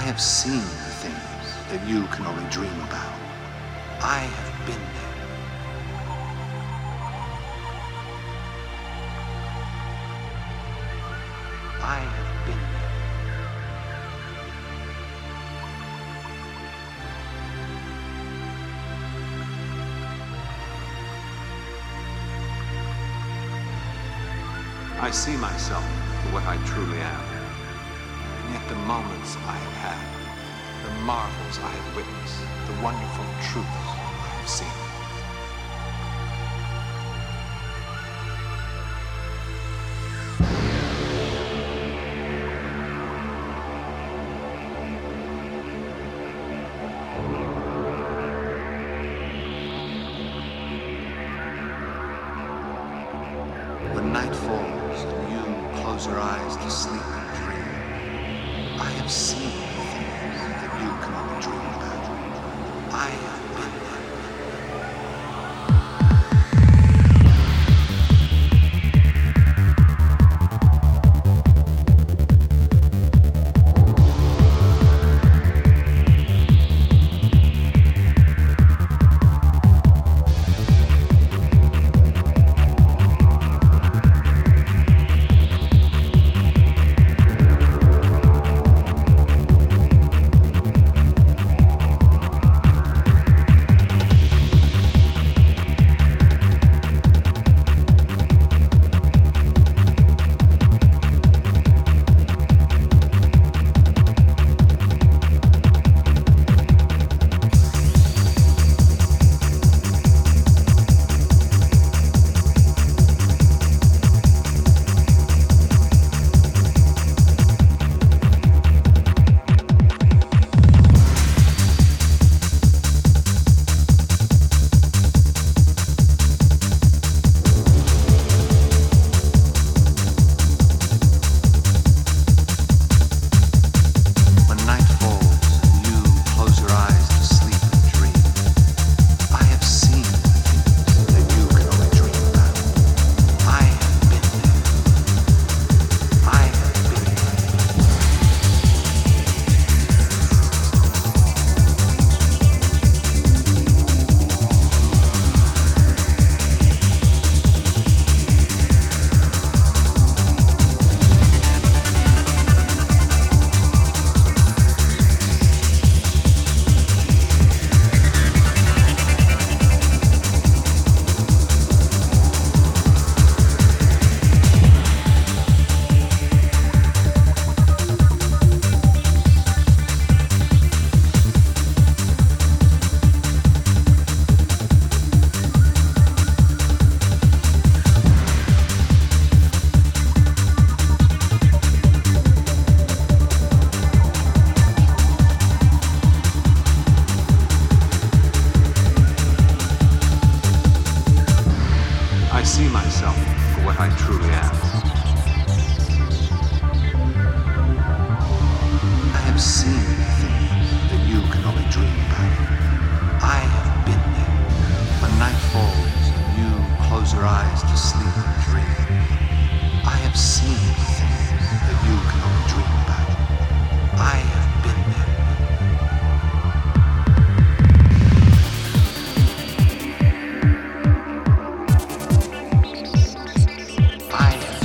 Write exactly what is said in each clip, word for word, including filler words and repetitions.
have seen the things that you can only dream about. I have been there. I have been there. I see myself for what I truly am. And yet the moments I have had, the marvels I have witnessed, the wonderful truths I have seen. When night falls and you close your eyes to sleep and dream, I have seen the things that you can only dream about. I have been there. I see myself for what I truly am. I have seen the things that you can only dream about. I have been there. When night falls and you close your eyes to sleep and dream, I have seen the things that you can only dream about. I have been there. I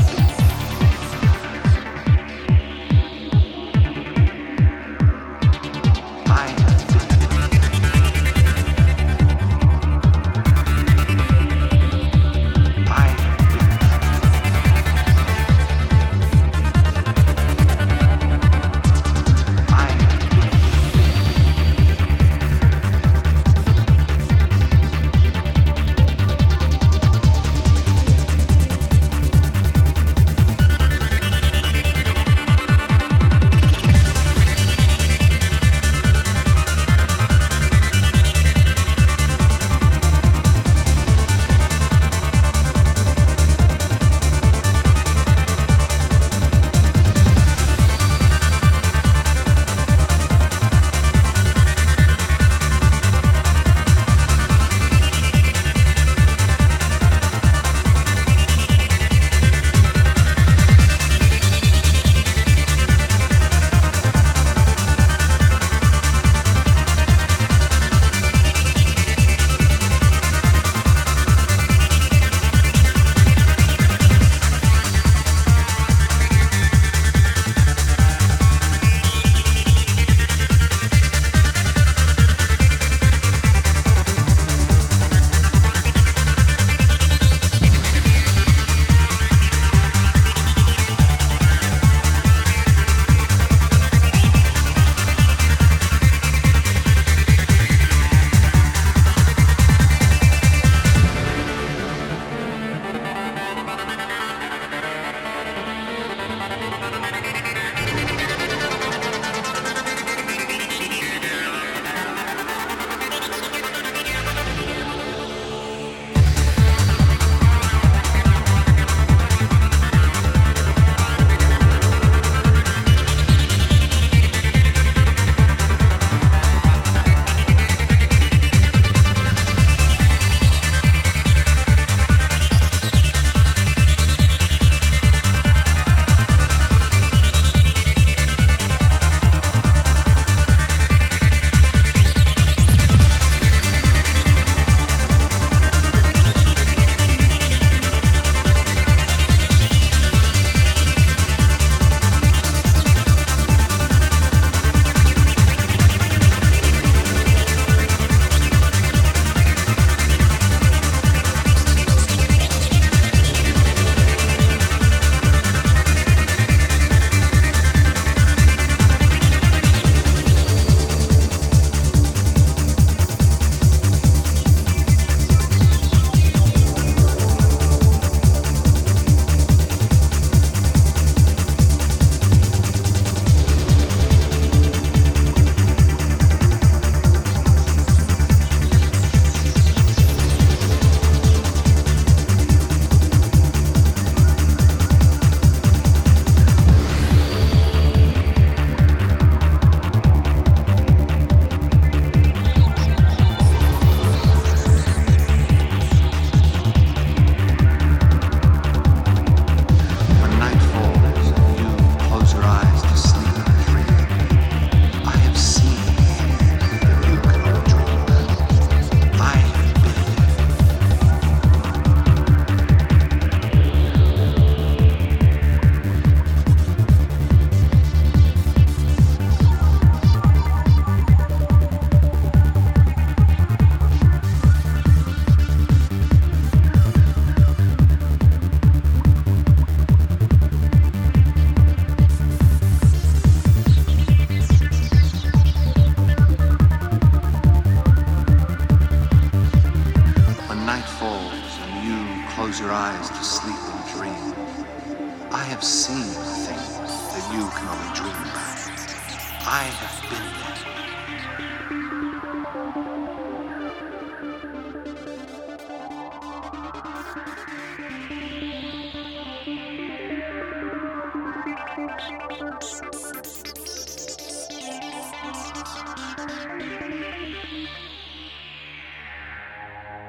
have seen things that you can only dream about. I have been there.